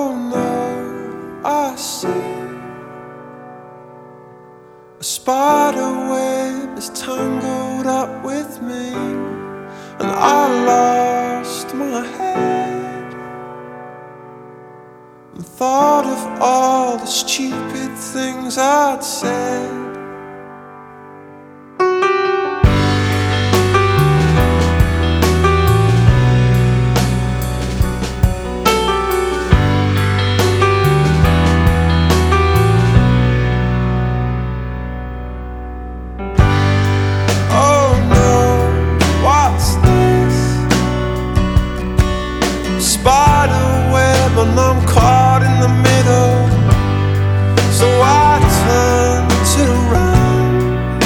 Oh no, I see a spider web is tangled up with me, and I lost my head and thought of all the stupid things I'd said. Spider web and I'm caught in the middle, so I turned it around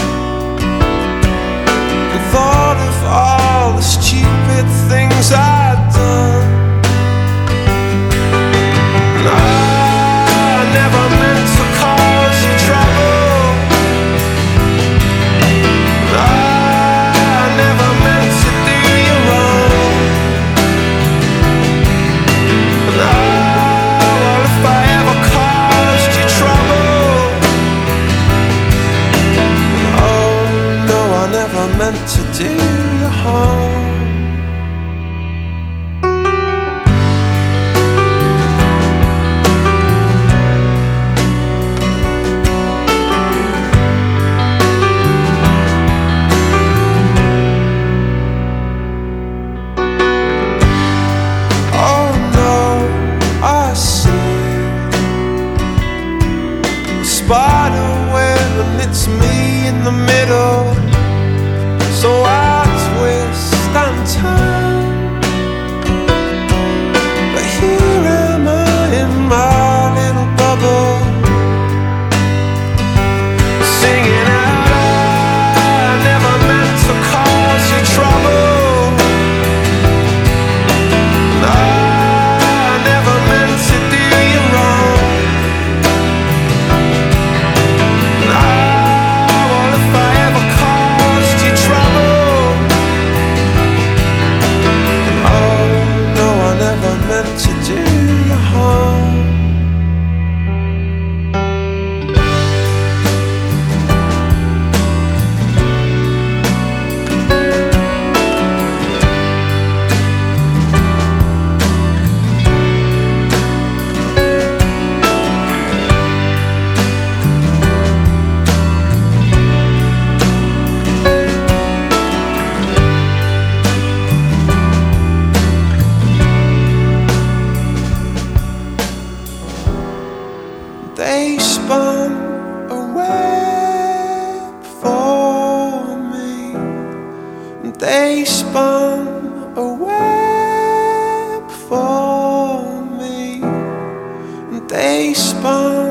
and thought of all the stupid things I'd done. And I never meant to cause you trouble, and I never meant to do you wrong. Meant to do you harm. Oh no, I see a spider web and it's me in the middle, so I twist and turn, but here am I in my little bubble, singing out, I never meant to cause you trouble, and I never meant to do you wrong, and well, if I ever caused you trouble, never meant to do you harm. They spun a web for me. They spun a web for me. They spun